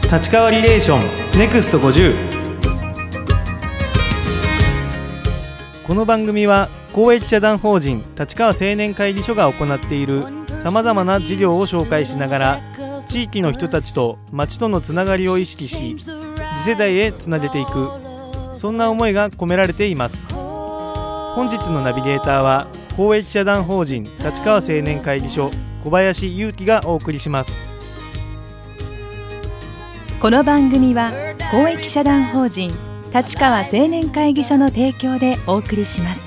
立川リレーションネクスト50。この番組は公益社団法人立川青年会議所が行っているさまざまな事業を紹介しながら、地域の人たちと町とのつながりを意識し、次世代へつなげていく、そんな思いが込められています。本日のナビゲーターは公益社団法人立川青年会議所小林祐希がお送りします。 この番組は公益社団法人立川青年会議所の提供でお送りします。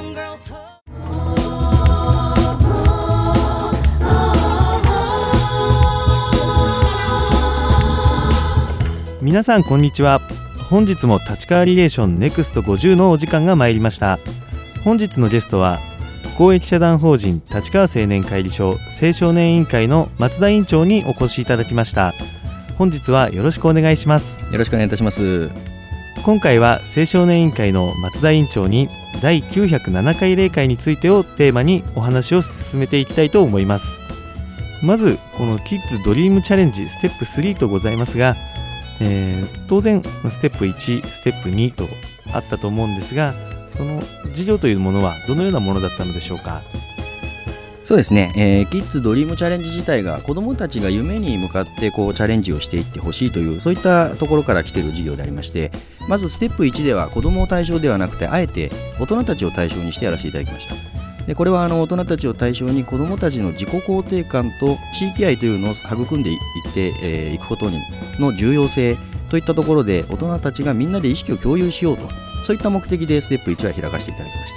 皆さんこんにちは。本日も立川リレーションネクスト50のお時間が参りました。本日のゲストは公益社団法人立川青年会議所青少年委員会の松田委員長にお越しいただきました。本日はよろしくお願いします。 よろしくお願いいたします。 今回は青少年委員会の松田委員長に第907回例会についてをテーマにお話を進めていきたいと思います。まずこのキッズドリームチャレンジステップ3とございますが、当然ステップ1ステップ2とあったと思うんですが、その事業というものはどのようなものだったのでしょうか。 そうですね、キッズドリームチャレンジ自体が子どもたちが夢に向かってこうチャレンジをしていってほしいという、そういったところから来ている事業でありまして、まずステップ1では子どもを対象ではなくて、あえて大人たちを対象にしてやらせていただきました。でこれは大人たちを対象に子どもたちの自己肯定感と地域愛というのを育んでいっていくことの重要性といったところで、大人たちがみんなで意識を共有しようと、そういった目的でステップ1は開かせていただきました。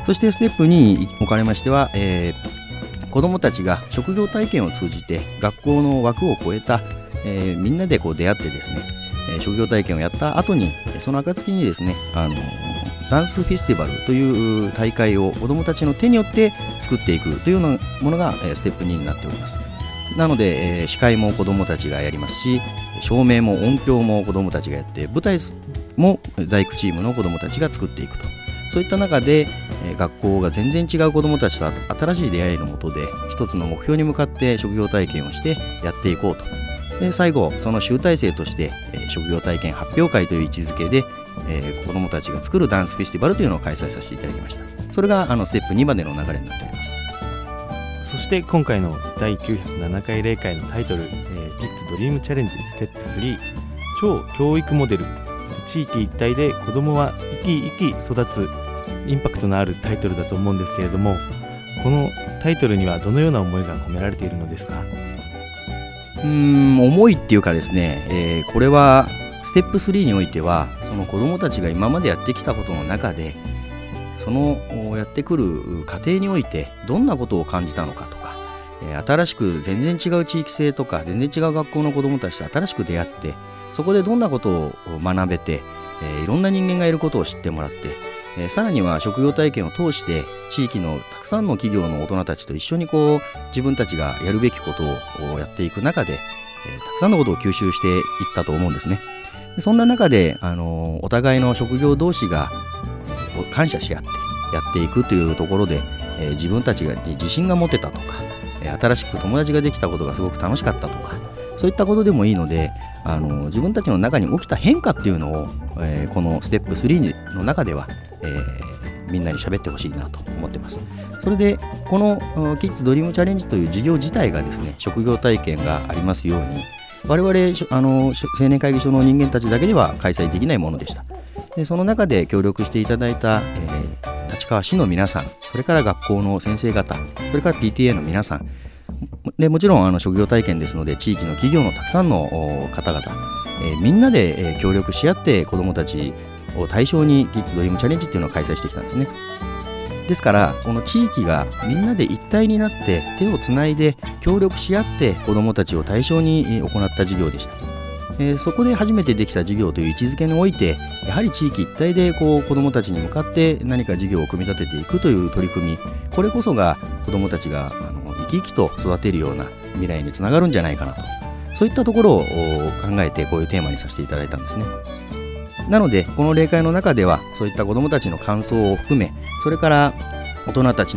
そしてステップ2におかれましては、子どもたちが職業体験を通じて学校の枠を超えた、みんなでこう出会ってですね、職業体験をやった後にその暁にですね、ダンスフェスティバルという大会を子どもたちの手によって作っていくというようなものがステップ2になっております。なので、司会も子どもたちがやりますし、照明も音響も子どもたちがやって、舞台も大工チームの子どもたちが作っていくと、そういった中で学校が全然違う子どもたちと新しい出会いのもとで一つの目標に向かって職業体験をしてやっていこうと。で最後その集大成として職業体験発表会という位置づけで子どもたちが作るダンスフェスティバルというのを開催させていただきました。それがステップ2までの流れになっております。 そして今回の第907回例会のタイトル、キッズドリームチャレンジステップ3、超教育モデル、地域一体で子どもは生き生き育つ、インパクトのあるタイトルだと思うんですけれども、このタイトルにはどのような思いが込められているのですか。 思いっていうかですね、これはステップ3においては、その子どもたちが今までやってきたことの中で、そのやってくる過程においてどんなことを感じたのかとか、新しく全然違う地域性とか全然違う学校の子どもたちと新しく出会って、そこでどんなことを学べて、いろんな人間がいることを知ってもらって、さらには職業体験を通して地域のたくさんの企業の大人たちと一緒にこう自分たちがやるべきことをやっていく中で、たくさんのことを吸収していったと思うんですね。そんな中でお互いの職業同士が感謝し合ってやっていくというところで、自分たちが自信が持てたとか、新しく友達ができたことがすごく楽しかったとか、そういったことでもいいので、自分たちの中に起きた変化っていうのを、このステップ3の中では、みんなに喋ってほしいなと思ってます。それでこのキッズドリームチャレンジという事業自体がですね、職業体験がありますように、我々青年会議所の人間たちだけでは開催できないものでした。でその中で協力していただいた、立川市の皆さん、それから学校の先生方、それから PTA の皆さんで、もちろん職業体験ですので地域の企業のたくさんの方々、みんなで協力し合って子どもたちを対象にキッズドリームチャレンジっていうのを開催してきたんですね。ですからこの地域がみんなで一体になって手をつないで協力し合って子どもたちを対象に行った事業でした。そこで初めてできた事業という位置づけにおいて、やはり地域一体で子どもたちに向かって何か事業を組み立てていくという取り組み、これこそが子どもたちが生き生きと育てるような未来につながるんじゃないかなと、そういったところを考えてこういうテーマにさせていただいたんですね。なのでこの例会の中ではそういった子どもたちの感想を含め、それから大人たちの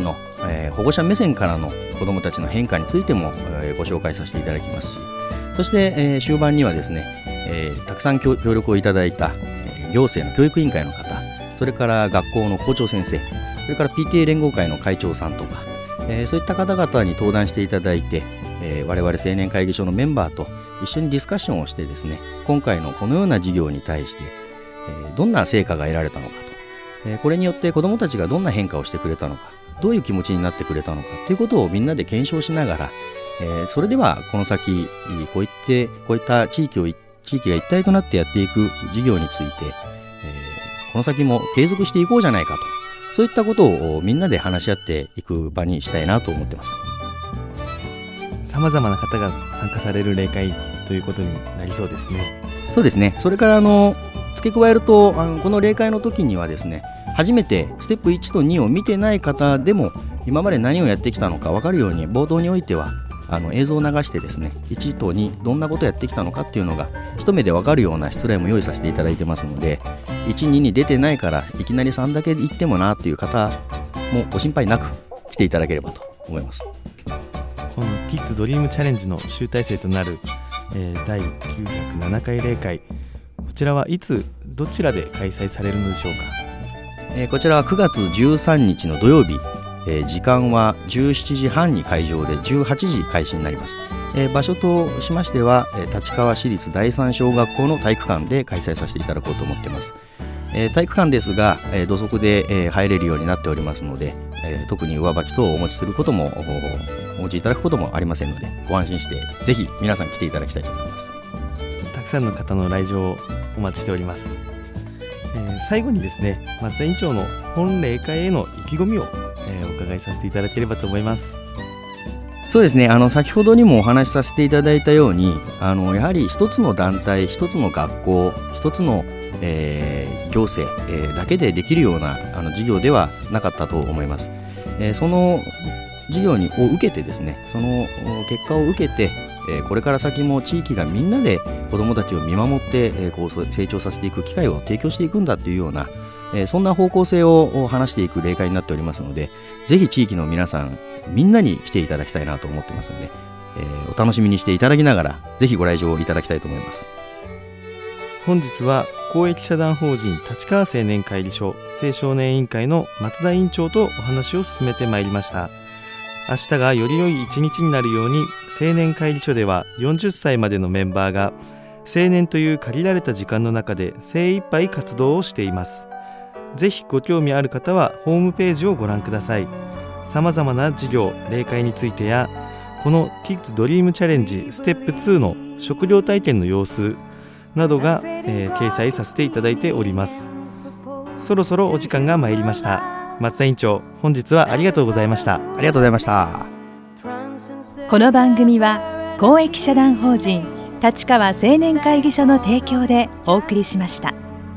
保護者目線からの子どもたちの変化についても、ご紹介させていただきますし、そして、終盤にはですね、たくさん協力をいただいた、行政の教育委員会の方、それから学校の校長先生、それから PTA 連合会の会長さんとか、そういった方々に登壇していただいて、我々青年会議所のメンバーと一緒にディスカッションをしてですね、今回のこのような事業に対して、どんな成果が得られたのかと、これによって子どもたちがどんな変化をしてくれたのか、どういう気持ちになってくれたのかということをみんなで検証しながら、それではこの先こういった地域が一体となってやっていく事業について、この先も継続していこうじゃないかと、そういったことをみんなで話し合っていく場にしたいなと思ってます。 さまざまな方が参加される例会ということになりそうですね。 そうですね。それから付け加えると、この例会の時にはですね、初めてステップ1と2を見てない方でも今まで何をやってきたのか分かるように、冒頭においては映像を流してですね、1と2どんなことをやってきたのかっていうのが一目で分かるような出題も用意させていただいてますので、1、2に出てないからいきなり3だけ行ってもなっていう方もご心配なく来ていただければと思います。 このキッズドリームチャレンジの集大成となる、第907回例会、こちらはいつどちらで開催されるのでしょうか。 こちらは9月13日の土曜日、時間は17時半に会場で18時開始になります。場所としましては立川市立第三小学校の体育館で開催させていただこうと思っています。体育館ですが、土足で、入れるようになっておりますので、特に上履き等をお持ちいただくこともありませんので、ご安心してぜひ皆さん来ていただきたいと思います。 たくさんの方の来場をお待ちしております。最後にですね、松田委員長の本例会への意気込みを、お伺いさせていただければと思います。 そうですね、先ほどにもお話しさせていただいたように、やはり一つの団体、一つの学校、一つの、行政、だけでできるような事業ではなかったと思います。その事業を受けてですね、その結果を受けて、これから先も地域がみんなで子どもたちを見守って、成長させていく機会を提供していくんだというような、そんな方向性を話していく例会になっておりますので、ぜひ地域の皆さんみんなに来ていただきたいなと思ってますので、お楽しみにしていただきながらぜひご来場いただきたいと思います。 本日は公益社団法人立川青年会議所青少年委員会の松田委員長とお話を進めてまいりました。明日がより良い一日になるように、青年会議所では40歳までのメンバーが青年という限られた時間の中で精一杯活動をしています。ぜひご興味ある方はホームページをご覧ください。さまざまな事業、例会についてや、このキッズドリームチャレンジステップ2の食料体験の様子などが、掲載させていただいております。そろそろお時間が参りました。松田委員長、本日はありがとうございました。 ありがとうございました。 この番組は公益社団法人立川青年会議所の提供でお送りしました。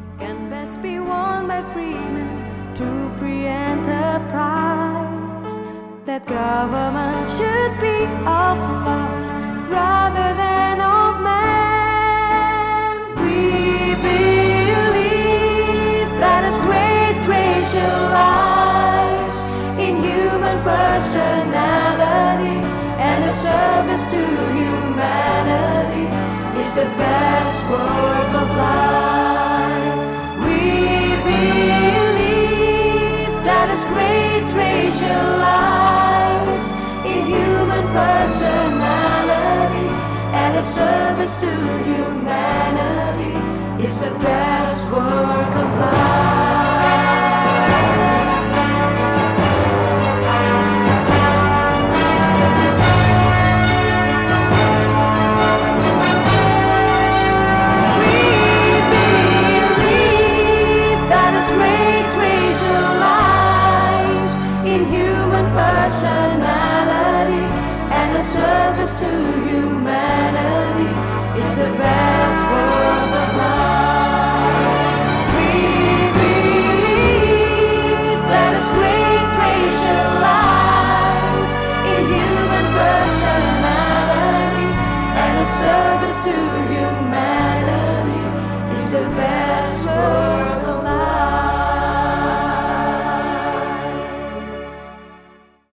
That government should be of laws rather than of man. We believe that His great treasure lies in human personality, and the service to humanity is the best work of life. We believe that His great treasure lies in human personality, and a service to humanity is the best work of life. We believe that His great treasure lies in human personality, and a service to humanity is the best work of life.